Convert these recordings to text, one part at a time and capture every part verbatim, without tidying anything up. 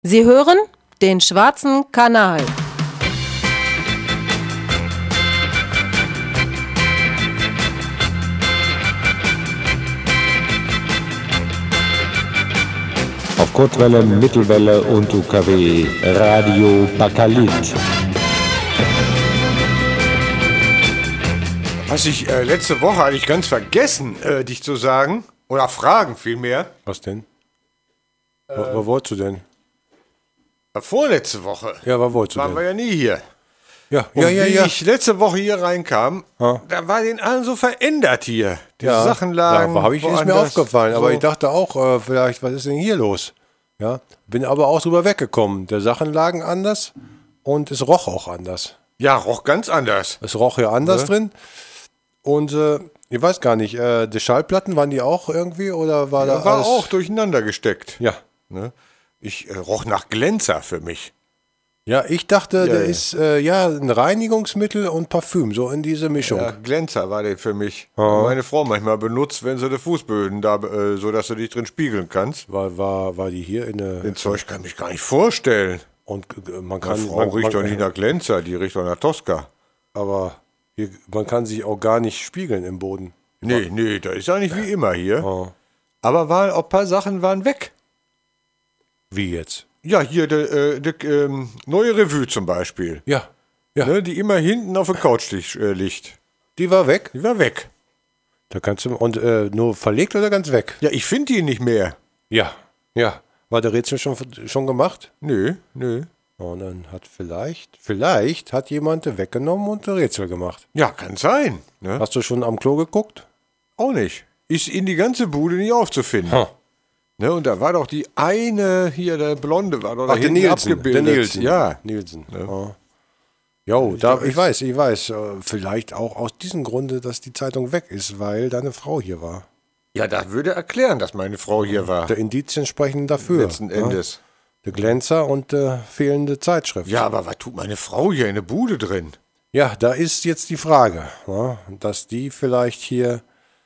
Sie hören den Schwarzen Kanal. Auf Kurzwelle, Mittelwelle und U K W Radio Bakalit. Was ich äh, letzte Woche hatte ich ganz vergessen, äh, dich zu sagen. Oder fragen vielmehr. Was denn? Äh, was, was wolltest du denn? Vorletzte Woche. Ja, was wolltest du waren denn? wir ja nie hier. Ja, Und ja, ja, wie ja. ich letzte Woche hier reinkam, Ha? da war den allen so verändert hier. Die ja. Sachen lagen. Ja, habe ich ist mir woanders, aufgefallen, aber so. ich dachte auch, äh, vielleicht, was ist denn hier los? Ja, bin aber auch drüber weggekommen. Der Sachen lagen anders und es roch auch anders. Ja, roch ganz anders. Es roch ja anders Ja. drin. Und äh, ich weiß gar nicht, äh, die Schallplatten, waren die auch irgendwie oder war da Da war alles? auch durcheinander gesteckt. Ja. Ne? Ich äh, roch nach Glänzer für mich. Ja, ich dachte, Ja, der ja. ist äh, ja ein Reinigungsmittel und Parfüm, so in diese Mischung. Ja, Glänzer war der für mich. Ja. Meine Frau manchmal benutzt, wenn sie die Fußböden da, äh, so dass du dich drin spiegeln kannst. War, war, war die hier in der. Den Zeug kann ich gar nicht vorstellen. Und äh, man Meine kann. Frau man, riecht man, doch nicht nach Glänzer, die riecht doch nach Tosca. Aber hier, man kann sich auch gar nicht spiegeln im Boden. Nee, nee, das ist eigentlich wie immer hier. Oh. Aber war, ein paar Sachen waren weg. Wie jetzt? Ja, hier die äh, de, ähm, neue Revue zum Beispiel. Ja. Ja. Ne, die immer hinten auf der Couch liegt, äh, liegt. Die war weg. Die war weg. Da kannst du. Und äh, nur verlegt oder ganz weg? Ja, ich finde die nicht mehr. Ja. Ja. War der Rätsel schon, schon gemacht? Nö, nö. Und dann hat vielleicht, vielleicht hat jemand die weggenommen und ein Rätsel gemacht. Ja, kann sein. Ne? Hast du schon am Klo geguckt? Auch nicht. Ist in die ganze Bude nicht aufzufinden. Ha. Ne, und da war doch die eine, hier der Blonde, war doch da Ach, der hinten Nielsen. abgebildet. Der Nielsen. Ja. Nielsen. Ja. Ja. Jo, da, glaub, ich weiß, ich weiß. äh, Vielleicht auch aus diesem Grunde, dass die Zeitung weg ist, weil deine Frau hier war. Ja, das würde erklären, dass meine Frau hier war. Der Indizien sprechen dafür. Letzten Endes. Ja? Der Glänzer und äh, fehlende Zeitschrift. Ja, aber was tut meine Frau hier in der Bude drin? Ja, da ist jetzt die Frage, ja, dass die vielleicht hier.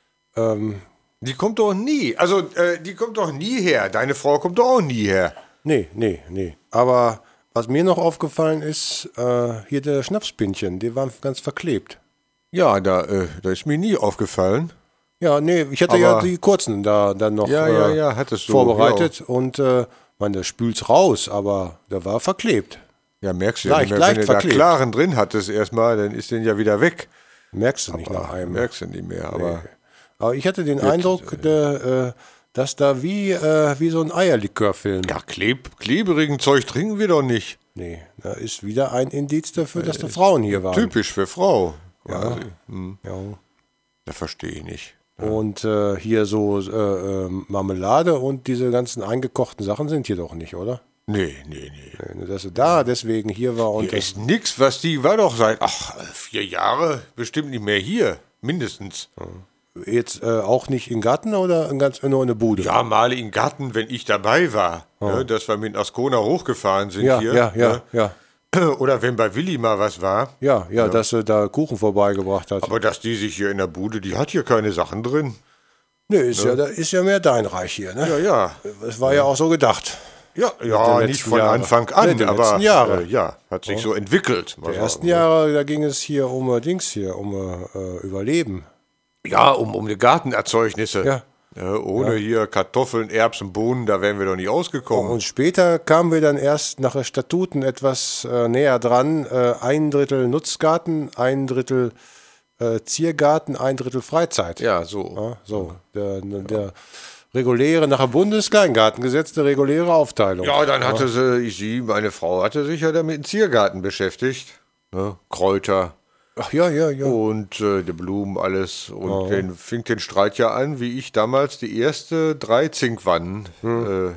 Ähm, Die kommt doch nie. Also, äh, die kommt doch nie her. Deine Frau kommt doch auch nie her. nee, nee, nee. Aber was mir noch aufgefallen ist, äh, hier der Schnapspinchen, die waren ganz verklebt. Ja, da, äh, da ist mir nie aufgefallen. Ja, nee, ich hatte Aber- ja die kurzen da dann noch Ja, ja, äh, ja, hattest du, vorbereitet und äh, man, der spült's raus, aber der war verklebt. Ja, merkst du ja Leicht- nicht mehr. Wenn leicht du da verklebt. klaren drin hattest erstmal, dann ist den ja wieder weg. Merkst du nicht nach einem. Merkst du nicht mehr, aber... Aber ich hatte den Eindruck, der, äh, dass da wie, äh, wie so ein Eierlikörfilm. Ja, kleb, kleberigen Zeug trinken wir doch nicht. Nee, da ist wieder ein Indiz dafür, dass da Frauen hier waren. Typisch für Frau. Ja. quasi. Hm, Ja. das verstehe ich nicht. Und äh, hier so äh, äh, Marmelade und diese ganzen eingekochten Sachen sind hier doch nicht, oder? Nee, nee, nee. Nee, Dass sie da deswegen hier war und Hier ist nix, was die war doch seit, ach, vier Jahre bestimmt nicht mehr hier. Mindestens. jetzt äh, auch nicht im Garten oder in ganz, nur in der Bude? Ja, mal im Garten, wenn ich dabei war. Ne, dass wir mit Ascona hochgefahren sind ja, hier. ja, ja, ja. Ne? Oder wenn bei Willi mal was war. Ja, ja, dass sie da Kuchen vorbeigebracht hat. Aber dass die sich hier in der Bude, die hat hier keine Sachen drin. Nee, ist ja, da ist ja mehr dein Reich hier, ne? Ja, ja. Das war ja auch so gedacht. Ja, ja den nicht letzten von Jahre. Anfang an, Nee, die aber letzten Jahre. Äh, ja, hat sich so entwickelt. Die ersten Jahre, da ging es hier um äh, Dings hier, um äh, Überleben. Ja, um, um die Gartenerzeugnisse. Ja. Ja, ohne hier Kartoffeln, Erbsen, Bohnen, da wären wir doch nicht ausgekommen. Und später kamen wir dann erst nach den Statuten etwas äh, näher dran. Äh, ein Drittel Nutzgarten, ein Drittel äh, Ziergarten, ein Drittel Freizeit. ja, so. Ja, so, der, der reguläre, nach dem Bundeskleingartengesetz, der reguläre Aufteilung. Ja, dann hatte sie, ich sie, meine Frau hatte sich ja damit im Ziergarten beschäftigt. Ne? Kräuter Ach ja, ja, ja. und äh, die Blumen, alles. Und den fing den Streit ja an, wie ich damals die erste drei Zinkwannen äh,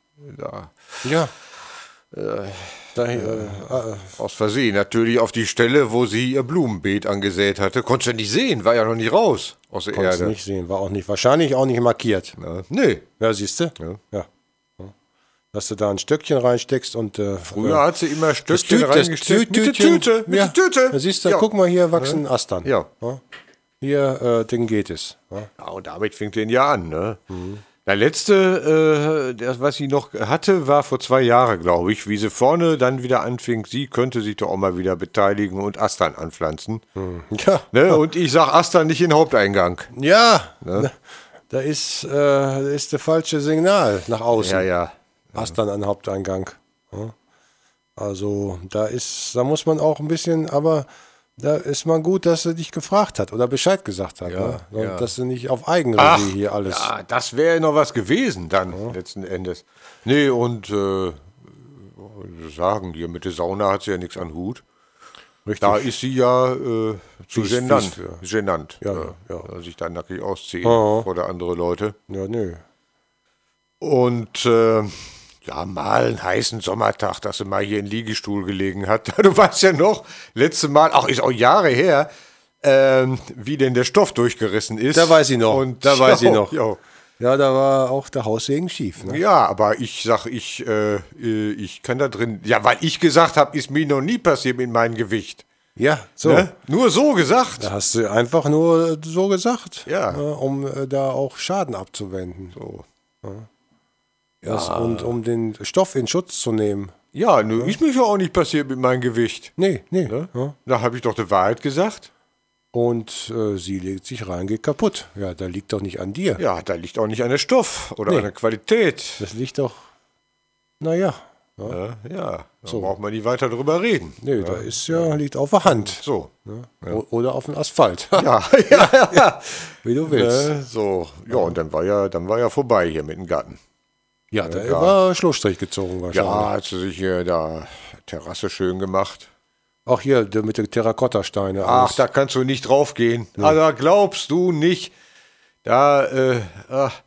da Ja. Da, äh, äh, aus Versehen natürlich auf die Stelle, wo sie ihr Blumenbeet angesät hatte. Konntest du nicht sehen, war ja noch nicht raus aus der konntest Erde. nicht sehen, war auch nicht, wahrscheinlich auch nicht markiert. Ja, nee. Ja, siehst du? Ja. Ja. Dass du da ein Stöckchen reinsteckst und äh, Früher hat sie immer das Stöckchen Tüt- das reingesteckt. Mit der Tütchen- Tüte, mit ja. der Tüte. Da siehst du, ja. guck mal, hier wachsen ein Ast an. Ja. Hier, äh, Ding geht es. Ja. Ja, und damit fängt den ja an, ne? Der letzte, äh, das, was sie noch hatte, war vor zwei Jahren, glaube ich, wie sie vorne dann wieder anfing, sie könnte sich doch auch mal wieder beteiligen und Astern anpflanzen. Ja, Ne? Und ich sag Astern nicht in den Haupteingang. ja. Da ist, äh, da ist das falsche Signal nach außen. Ja, ja. Astern an Haupteingang. Ja. Also da ist, da muss man auch ein bisschen, aber da ist man gut, dass sie dich gefragt hat oder Bescheid gesagt hat. Ja, ne? ja. Dass sie nicht auf Eigenregie Ach, hier alles. Ja, das wäre noch was gewesen dann, letzten Endes. Nee, und äh, sagen, hier mit der Sauna hat sie ja nichts an Hut. Richtig. Da ist sie ja äh, zu Fies, genannt. fies für. Genannt. Ja, äh, ja. Sich da nackig ausziehen Aha. vor der andere Leute. Ja, nö. Und äh, ja, mal einen heißen Sommertag, dass sie mal hier in Liegestuhl gelegen hat. Du weißt ja noch, letzte Mal, auch ist auch Jahre her, ähm, wie denn der Stoff durchgerissen ist. Da weiß ich noch. Und, Da weiß ich jo, noch. jo. Ja, da war auch der Haussegen schief. Ne? Ja, aber ich sag, ich, äh, äh, ich kann da drin, ja, weil ich gesagt habe, ist mir noch nie passiert mit meinem Gewicht. Ja, so. Ne? Nur so gesagt. Da hast du einfach nur so gesagt, Ja. ne, um äh, da auch Schaden abzuwenden. So. Das, und um den Stoff in Schutz zu nehmen. Ja, nö, ist mir ja auch nicht passiert mit meinem Gewicht. Nee, nee. Ne? Ja. Da habe ich doch die Wahrheit gesagt. Und äh, sie legt sich rein, geht kaputt. Ja, da liegt doch nicht an dir. Ja, da liegt auch nicht an der Stoff oder Nee. an der Qualität. Das liegt doch, naja, Ja, ja. Da braucht man nicht weiter drüber reden. nee, da ist ja, liegt auf der Hand. So. O- Oder auf dem Asphalt, Ja, ja, ja, ja. wie du willst. Ne, so. Ja, und dann war ja, dann war ja vorbei hier mit dem Garten. Ja, da ja. war Schlussstrich gezogen wahrscheinlich. Ja, hat sie sich hier da Terrasse schön gemacht. Auch hier der mit den Terrakottasteine. Ach, alles. da kannst du nicht draufgehen. Ah, da glaubst du nicht. Da, äh, ach,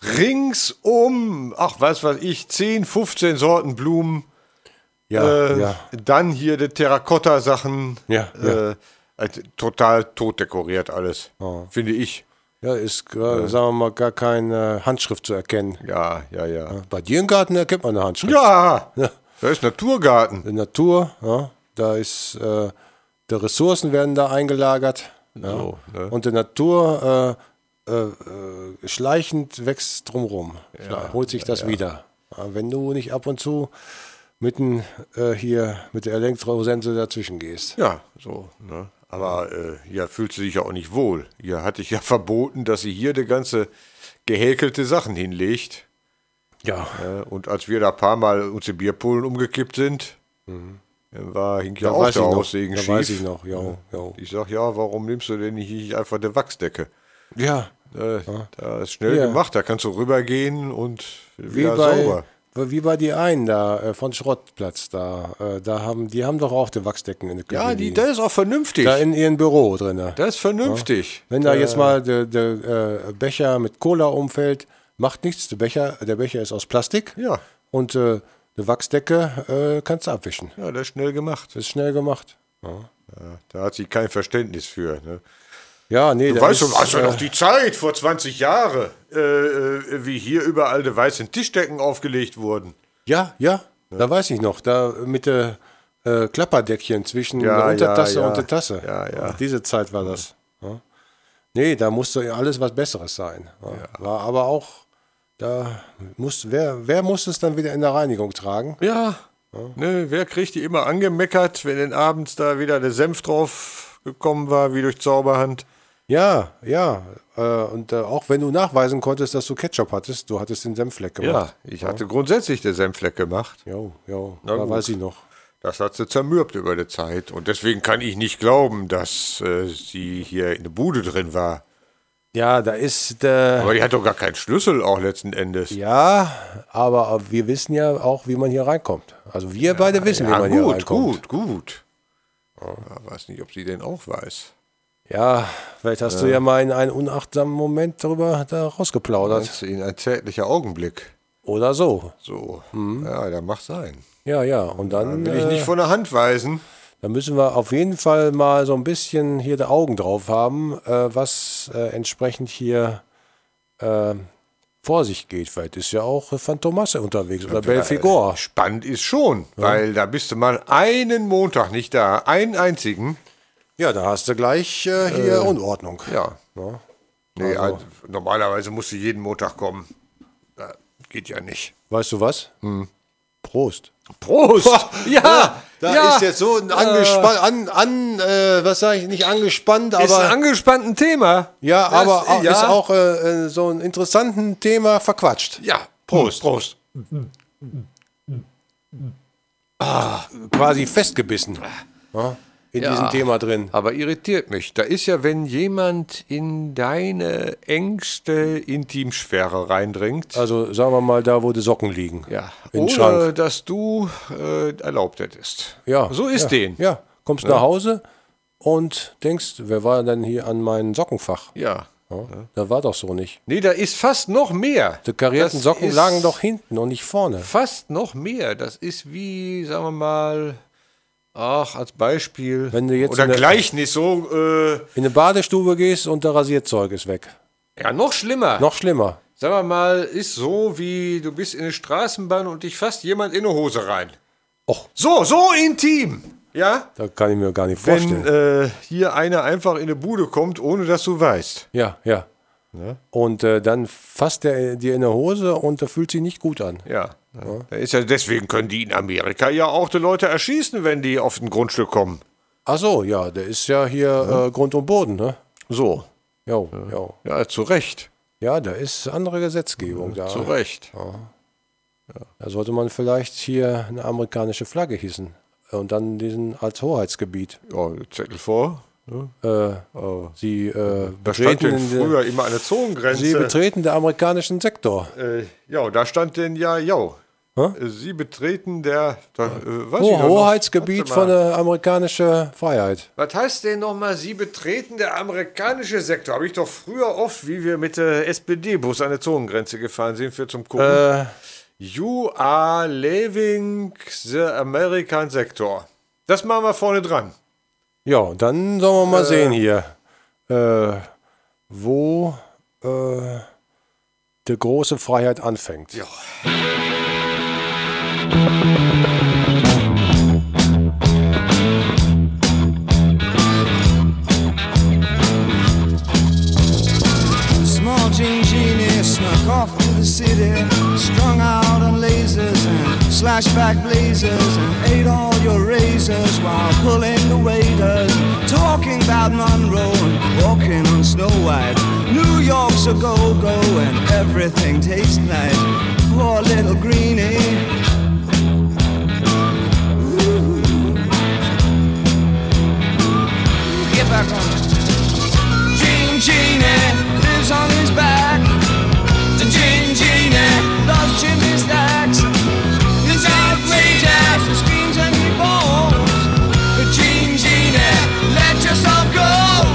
ringsum, ach, was weiß ich, zehn, fünfzehn Sorten Blumen. ja, äh, ja. Dann hier die Terrakotta-Sachen. Ja, ja. Äh, also total tot dekoriert alles, finde ich. Ja, ist, äh, sagen wir mal, gar keine Handschrift zu erkennen. Ja, ja, ja. Bei dir im Garten erkennt man eine Handschrift. Ja, Ja. da ist Naturgarten. Die Natur, ja, da ist, äh, die Ressourcen werden da eingelagert. Ja. So, ne? Und die Natur äh, äh, äh, schleichend wächst drumherum. Schla- holt sich das wieder. Ja, wenn du nicht ab und zu mitten äh, hier mit der Elektrosense dazwischen gehst. Ja, so. Ne? Aber äh, hier fühlt sie sich ja auch nicht wohl. Hier hatte ich ja verboten, dass sie hier die ganze gehäkelte Sachen hinlegt. Ja. Ja, und als wir da ein paar Mal uns die Bierpullen umgekippt sind, dann war, hing ja Da auch weiß der ich noch, Haussegen da schief. weiß ich noch, jo, jo. Ich sag, ja, warum nimmst du denn nicht einfach die Wachsdecke? Ja, Äh, Da ist schnell Ja. gemacht, da kannst du rübergehen und wie wieder bei, sauber. wie bei die einen da äh, von Schrottplatz da. Äh, da haben, die haben doch auch die Wachsdecken in der Küche. Ja, die, liegen. das ist auch vernünftig. da in ihrem Büro drin. Das ist vernünftig. Wenn da jetzt mal der, der äh, Becher mit Cola umfällt, macht nichts. Der Becher, der Becher ist aus Plastik. Ja, Und äh, eine Wachsdecke äh, kannst du abwischen. ja, das ist schnell gemacht. Das ist schnell gemacht. Ja, da hat sie kein Verständnis für. Ne? Ja, nee, Du da weißt ist, doch, hast du äh, noch die Zeit vor zwanzig Jahren, äh, äh, wie hier überall die weißen Tischdecken aufgelegt wurden. Ja, ja, da weiß ich noch. Da mit der äh, Klapperdeckchen zwischen Ja, der Untertasse ja, ja. und der Tasse. Ja, ja. Diese Zeit war das. Ja. Nee, da musste ja alles was Besseres sein. Ja. War aber auch, da muss, wer, wer muss es dann wieder in der Reinigung tragen? Ja. Ne, wer kriegt die immer angemeckert, wenn denn abends da wieder der Senf drauf gekommen war, wie durch Zauberhand? Ja, ja. Äh, und äh, auch wenn du nachweisen konntest, dass du Ketchup hattest, du hattest den Senffleck gemacht. Ja, ich hatte grundsätzlich den Senfleck gemacht. Jo, jo, Na da gut. weiß ich noch. Das hat sie zermürbt über die Zeit. Und deswegen kann ich nicht glauben, dass äh, sie hier in der Bude drin war. Ja, da ist, äh, Aber die hat doch gar keinen Schlüssel auch letzten Endes. ja, aber, aber wir wissen ja auch, wie man hier reinkommt. Also wir beide wissen, wie Ja, man hier gut, reinkommt. gut, gut. Ja, weiß nicht, ob sie den auch weiß. Ja, vielleicht hast du ja mal in einen unachtsamen Moment darüber da rausgeplaudert. Das ist ein zärtlicher Augenblick. Oder so. So, ja, der mag sein. Ja, ja. Und dann, Will ich nicht äh, von der Hand weisen. dann müssen wir auf jeden Fall mal so ein bisschen hier die Augen drauf haben, äh, was äh, entsprechend hier äh, vor sich geht. Vielleicht ist ja auch äh, Phantomasse unterwegs oder Belfigor. Spannend ist schon, weil da bist du mal einen Montag nicht da, einen einzigen. Ja, da hast du gleich äh, hier Unordnung. Ja. Ja. Nee, Also- also, normalerweise musst du jeden Montag kommen. geht ja nicht. Weißt du was? Hm. Prost. Prost! Ja, da ja. ist jetzt so ein angespannt, an, an äh, was sage ich, nicht angespannt, aber... Ist ein angespanntes Thema. Ja, das, aber auch, ja. ist auch äh, so ein interessantes Thema verquatscht. Ja, Prost. Prost. Ah, quasi festgebissen. Ja, in Ja. diesem Thema drin. Aber irritiert mich. Da ist ja, wenn jemand in deine engste Intimsphäre reindringt, Also sagen wir mal da, wo die Socken liegen. ja, Im ohne Schrank. dass du äh, erlaubt hättest. Ja, So ist ja, den. Ja, kommst nach Hause und denkst, wer war denn hier an meinem Sockenfach? Ja. Ja, das war doch so nicht. Nee, da ist fast noch mehr. Die karierten Das Socken ist lagen doch hinten und nicht vorne. Fast noch mehr. Das ist wie, sagen wir mal, ach, als Beispiel. Wenn du jetzt oder in der- Gleichnis so, äh, In eine Badestube gehst und der Rasierzeug ist weg. ja, noch schlimmer. Noch schlimmer. Sagen wir mal, ist so wie, du bist in eine Straßenbahn und dich fasst jemand in eine Hose rein. Och, So, so intim. Ja? da kann ich mir gar nicht Wenn vorstellen. äh, hier einer einfach in eine Bude kommt, ohne dass du weißt. Ja, ja. Und äh, dann fasst er dir in der Hose und der fühlt sich nicht gut an. Ja. ja. Da ist ja, deswegen können die in Amerika ja auch die Leute erschießen, wenn die auf ein Grundstück kommen. Ach so, ja, der ist ja hier Äh, Grund und Boden, ne? So. Jo, jo. Ja, zu Recht. Ja, da ist andere Gesetzgebung da. Zu Recht. Da sollte man vielleicht hier eine amerikanische Flagge hissen und dann diesen als Hoheitsgebiet. Ja, Zettel vor. Äh, Oh. Sie, äh, Da stand betreten denn in der- früher immer eine Zonengrenze. Sie betreten den amerikanischen Sektor. Äh, ja, da stand denn ja, ja. Hä? Äh, Sie betreten der, da, äh, weiß Ho ich doch noch. Hoheitsgebiet Warte von mal. der amerikanischen Freiheit. Was heißt denn nochmal, Sie betreten der amerikanische Sektor? Habe ich doch früher oft, wie wir mit der S P D-Bus an der Zonengrenze gefahren sind, für zum Gucken. Äh, You are leaving the American Sector. Das machen wir vorne dran. ja, dann sollen wir mal sehen hier, äh, wo äh, die große Freiheit anfängt. Ja. Small Jean Genie snuck off to the city, strung out on lasers and slashback blazers, and ate all your razors while pulling the waiters, talking about Monroe and walking on Snow White. New York's a go-go and everything tastes nice. Poor little greenie. Ooh. Get back on it. Jean Genie lives on his back. The Jean Genie loves chimney stacks. He's outrageous, he screams and he bawls. The Jean Genie, let yourself go.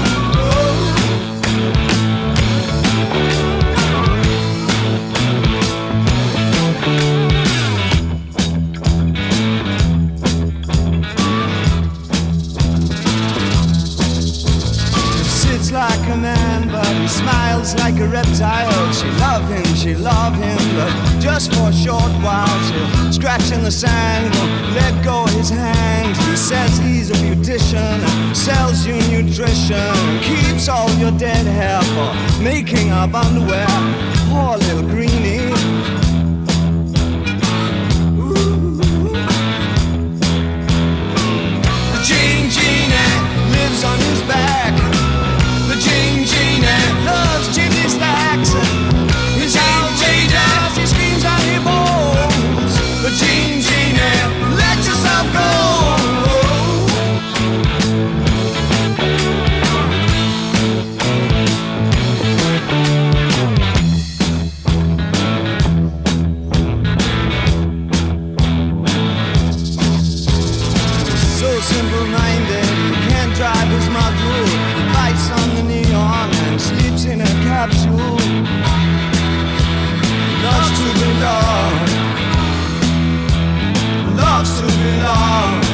Sits like a man, but he smiles like a reptile. She love him, she love him, but just for a short while. She'll scratch in the sand, won't let go of his hand. He says he's a beautician, sells you nutrition, keeps all your dead hair for making up underwear. Poor little greenie. Ooh. The Jean Genie lives on his back. The Jean Genie loves chimney stacks. He's outrageous, he screams and he bawls. The Jean Genie, let yourself go. So simple-minded, he can't drive his module. He bites on the neon and sleeps in a capsule. Loves to belong. Loves to belong.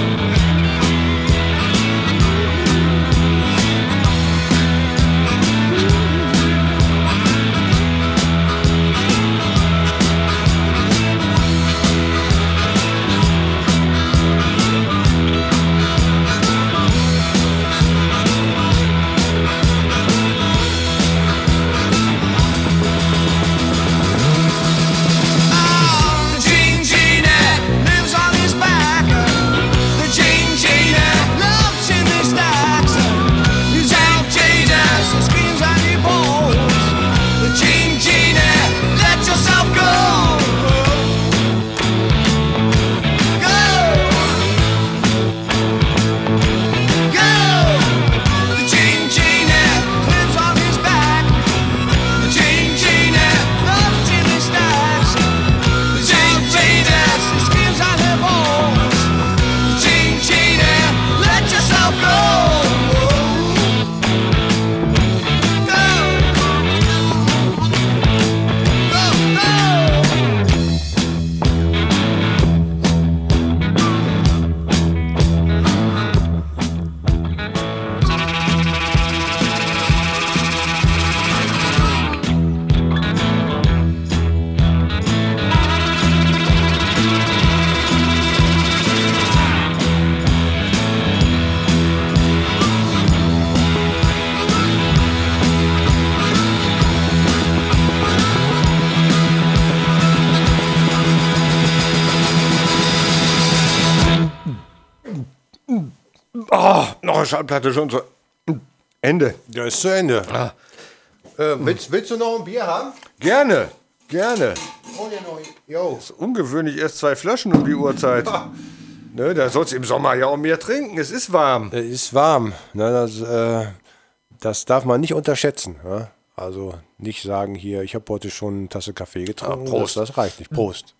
Oh, noch eine Schallplatte schon zu Ende. Der ist zu Ende. Ah. Äh, willst, willst du noch ein Bier haben? Gerne, gerne. Hol dir noch. Jo. Das ist ungewöhnlich, erst zwei Flaschen um die Uhrzeit. Ne, da sollst du im Sommer ja auch mehr trinken. Es ist warm. Es ist warm. Ne, das, äh, das darf man nicht unterschätzen. Ja? Also nicht sagen hier, ich habe heute schon eine Tasse Kaffee getrunken. Ja, Prost. Das, das reicht nicht. Prost.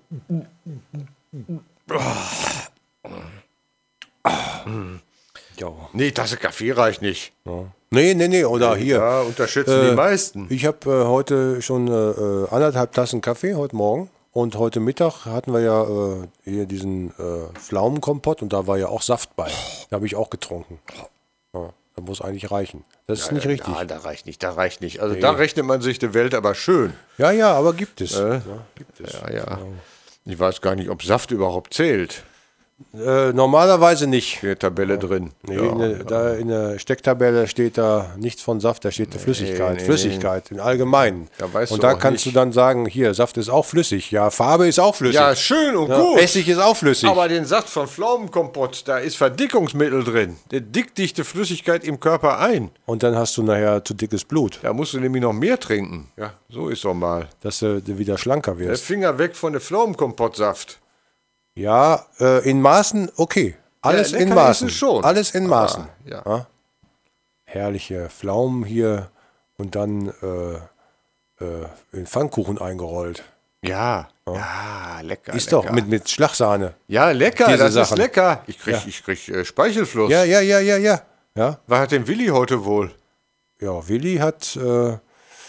Ja. Nee, Tasse Kaffee reicht nicht. Ja. Nee, nee, nee. Oder hier. Ja, unterschätzen Äh, die meisten. Ich habe äh, heute schon äh, anderthalb Tassen Kaffee, heute Morgen. Und heute Mittag hatten wir ja äh, hier diesen äh, Pflaumenkompott und da war ja auch Saft bei. Da habe ich auch getrunken. Ja, das muss eigentlich reichen. Das ist nicht richtig. Ja, da reicht nicht, da reicht nicht. Also da rechnet man sich die Welt aber schön. Ja, ja, aber gibt es. Äh? Ja, gibt es. Ja, ja. Ich weiß gar nicht, ob Saft überhaupt zählt. Äh, normalerweise nicht. In der Tabelle drin. Nee, ja. in, der, da in der Stecktabelle steht da nichts von Saft, da steht eine Flüssigkeit. nee, Flüssigkeit im Allgemeinen. Da weißt und du da auch kannst nicht. du dann sagen, hier, Saft ist auch flüssig. Ja, Farbe ist auch flüssig. Ja, schön und Ja, gut. Essig ist auch flüssig. Aber den Saft von Pflaumenkompott, da ist Verdickungsmittel drin. Der dickt dich die Flüssigkeit im Körper ein. und dann hast du nachher zu dickes Blut, Da musst du nämlich noch mehr trinken. Ja, so ist doch mal. dass du wieder schlanker Der wirst. Finger weg von der Pflaumenkompott-Saft. Ja, äh, in Maßen, okay. Alles Ja, in lecker ist Maßen. es schon. Alles in Maßen. Ah, ja. Ja? Herrliche Pflaumen hier und dann äh, äh, in Pfannkuchen eingerollt. Ja, ja, lecker. Ist lecker. doch mit, mit Schlagsahne. Ja, lecker, diese das Sachen. ist lecker. Ich krieg, Ja. ich krieg äh, Speichelfluss. Ja, ja, ja, ja, ja. Ja, Was hat denn Willi heute wohl? ja Willi hat, äh, äh,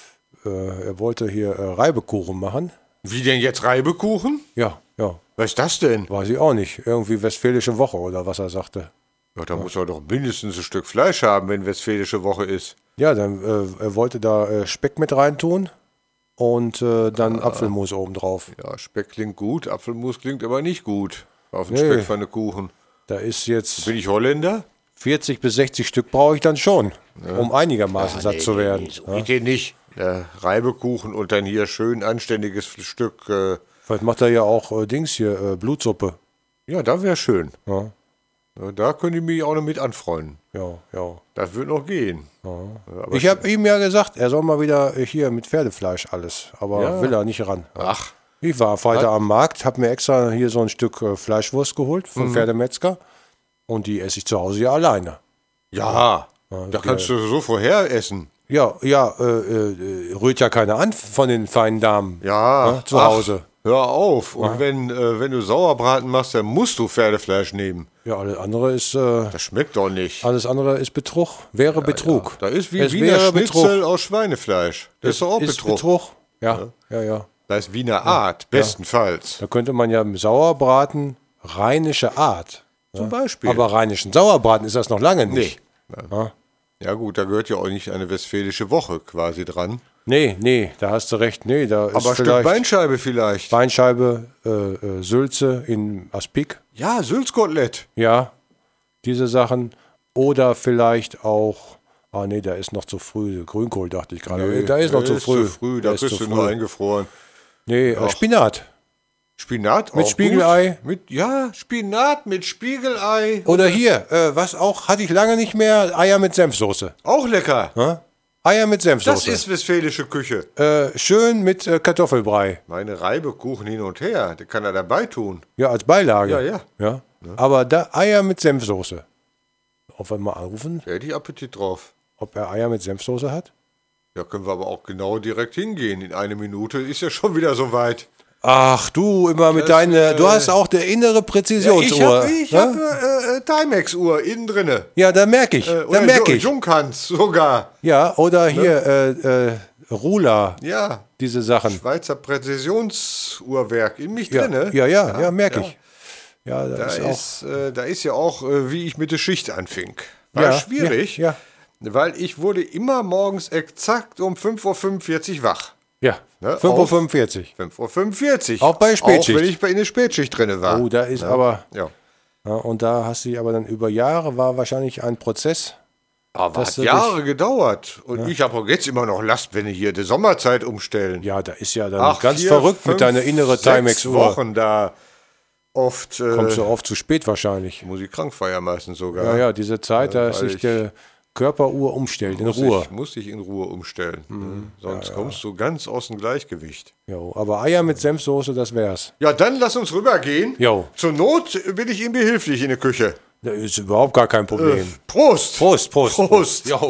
er wollte hier äh, Reibekuchen machen. Wie denn jetzt Reibekuchen? Ja, ja, Was ist das denn? weiß ich auch nicht. Irgendwie Westfälische Woche oder was er sagte. Ja, da muss er doch mindestens ein Stück Fleisch haben, wenn Westfälische Woche ist. Ja, dann äh, er wollte da äh, Speck mit reintun und äh, dann Ah. Apfelmus obendrauf. Ja, Speck klingt gut, Apfelmus klingt aber nicht gut. Auf den Nee. Speckpfannekuchen. Da ist jetzt Bin ich Holländer? vierzig bis sechzig Stück brauche ich dann schon, um einigermaßen satt zu werden. So Ja. geht den nicht. Der Reibekuchen und dann hier schön anständiges Stück. Äh, Vielleicht macht er ja auch äh, Dings hier, äh, Blutsuppe. ja, da wäre schön. Ja, Ja, da könnte ich mich auch noch mit anfreunden. ja, ja. Das wird noch gehen. Ja, aber Ich habe ihm ja gesagt, er soll mal wieder äh, hier mit Pferdefleisch alles, aber Ja. will er nicht ran. Ach, Ich war weiter am Markt, habe mir extra hier so ein Stück äh, Fleischwurst geholt vom Mhm. Pferdemetzger und die esse ich zu Hause ja alleine. ja. Da kannst du so vorher essen. Ja, ja, äh, äh, rührt ja keiner an von den feinen Damen Ja. ne, zu Ach, Hause. Hör auf. Und wenn, äh, wenn du Sauerbraten machst, dann musst du Pferdefleisch nehmen. Ja, alles andere ist äh, Das schmeckt doch nicht. alles andere ist Betrug, wäre Betrug. Da ist wie Es Wiener wäre Schnitzel aus Schweinefleisch. Das ist doch auch ist Betrug. Betrug. Ja, ja, ja. Das ist Wiener Art, bestenfalls. Da könnte man ja im Sauerbraten rheinische Art. Zum Beispiel. Aber rheinischen Sauerbraten ist das noch lange nicht. nee. Ja gut, da gehört ja auch nicht eine westfälische Woche quasi dran. Nee, nee, da hast du recht. Nee, da ist Aber ein Stück vielleicht Beinscheibe vielleicht. Beinscheibe, äh, äh, Sülze in Aspik. Ja, Sülzkotelett. Ja, diese Sachen. Oder vielleicht auch, ah nee, da ist noch zu früh. Grünkohl dachte ich gerade. Nee, da ist noch der zu ist früh. zu früh. Der Da ist kriegst zu du nur früh. eingefroren. Nee, äh, Ach. Spinat. Spinat Mit auch Spiegelei? Gut. Mit, ja, Spinat mit Spiegelei. Oder hier, äh, was auch, hatte ich lange nicht mehr, Eier mit Senfsoße. Auch lecker. Ja? Eier mit Senfsoße. Das ist westfälische Küche. Äh, schön mit äh, Kartoffelbrei. Meine Reibekuchen hin und her, die kann er dabei tun. Ja, als Beilage. Ja, ja. ja? Aber da Eier mit Senfsoße. Ob wir mal anrufen, Da hätte ich Appetit drauf. ob er Eier mit Senfsoße hat? Ja, können wir aber auch genau direkt hingehen. In eine Minute ist ja schon wieder soweit. Ach, du immer mit Das, deiner, äh, du hast auch der innere Präzisionsuhr. ich habe ich ne? hab, äh, äh, Timex-Uhr innen drinne. Ja, da merke ich, Äh, da oder merke Jo- ich. Junghans sogar. Ja, oder hier, äh, äh, Rula, Ja, diese Sachen. Schweizer Präzisionsuhrwerk in mich Ja, drinne. ja, ja, ja, merke ja. ich. Ja, Da das ist auch. ist, äh, da ist ja auch, äh, wie ich mit der Schicht anfing. War Ja, schwierig, ja, weil ich wurde immer morgens exakt um fünf Uhr fünfundvierzig wach. Ja, Ne, fünf Uhr auf- fünfundvierzig. fünf Uhr fünfundvierzig. Auch bei Spätschicht. Auch wenn ich bei in der Spätschicht drinne war. Oh, da ist aber, Ja. ja, und da hast du aber dann über Jahre, war wahrscheinlich ein Prozess. Aber Dass hat du Jahre gedauert. Und ich habe auch jetzt immer noch Last, wenn die hier die Sommerzeit umstellen. Ja, da ist ja dann Ach, ganz vier, verrückt fünf, mit deiner innere sechs Timex-Uhr. Wochen da. oft... Äh, Kommst du oft zu spät wahrscheinlich. Muss ich krank feiern meistens sogar. Ja, ja, diese Zeit, da Weil ist sich ich- der Körperuhr umstellt, in muss Ruhe. Ich, muss ich in Ruhe umstellen. Ne? Sonst kommst du ganz aus dem Gleichgewicht. Jo, aber Eier mit Senfsoße, das wär's. Ja, dann lass uns rübergehen. Jo. Zur Not bin ich ihm behilflich in der Küche. Das ist überhaupt gar kein Problem. Äh, Prost! Prost, Prost. Prost! Jo.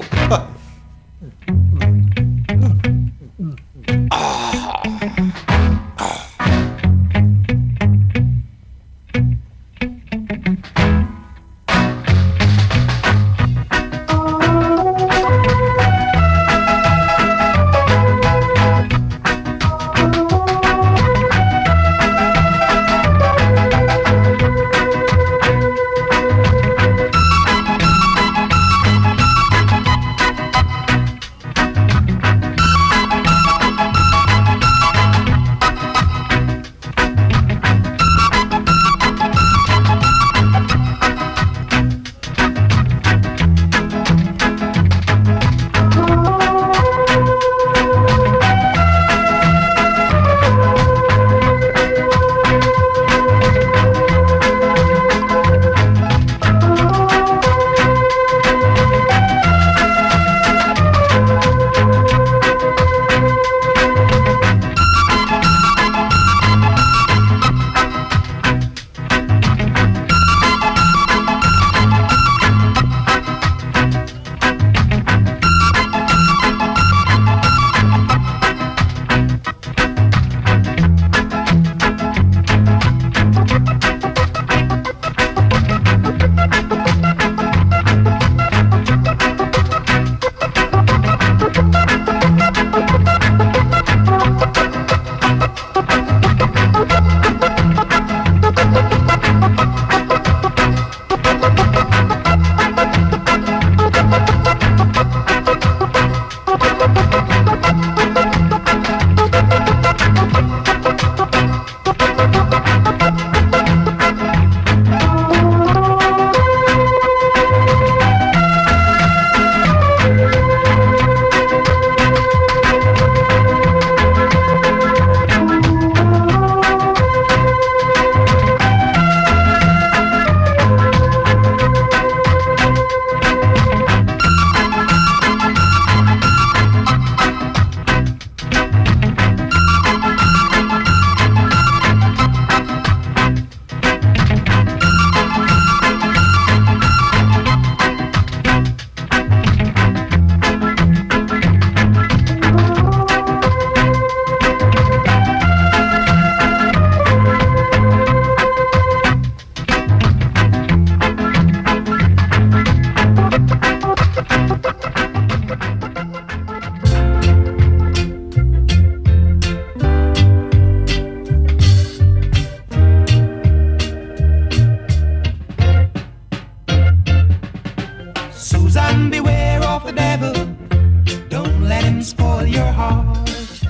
Susan, beware of the devil. Don't let him spoil your heart.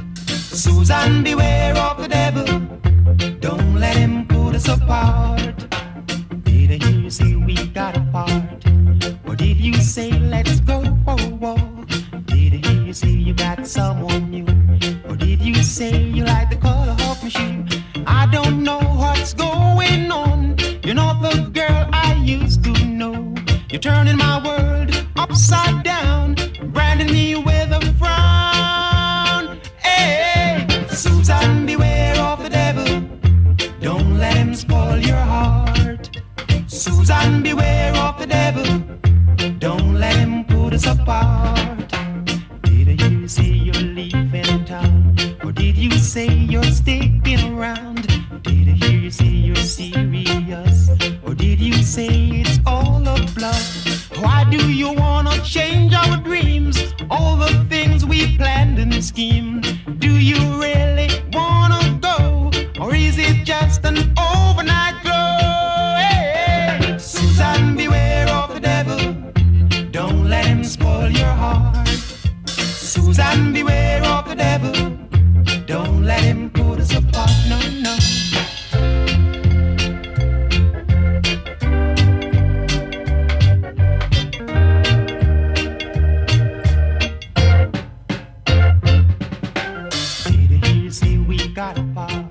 Susan, beware of the devil. Don't let him put us apart. Did I hear you say we got apart? Or did you say let's go for a walk? Did I hear you say you got someone new? Or did you say you like the color of my shoe? I don't know what's going on. You're not the girl I used to know. You're turning my world upside down, branding me with a frown. Hey, Susan, beware of the devil. Don't let him spoil your heart. Susan, beware of the devil. Don't let him put us apart. Did I hear you say you're leaving town? Or did you say you're sticking around? Did I hear you say you're serious? Or did you say it's all a bluff? Why do you wanna change our dreams? All the things we planned and schemed. Do you really wanna go? Or is it just an overnight glow? Hey, Susan, beware of the devil. Don't let him spoil your heart. Susan, beware of the devil. Don't let him put us apart, no, no. Did I hear you say we got apart?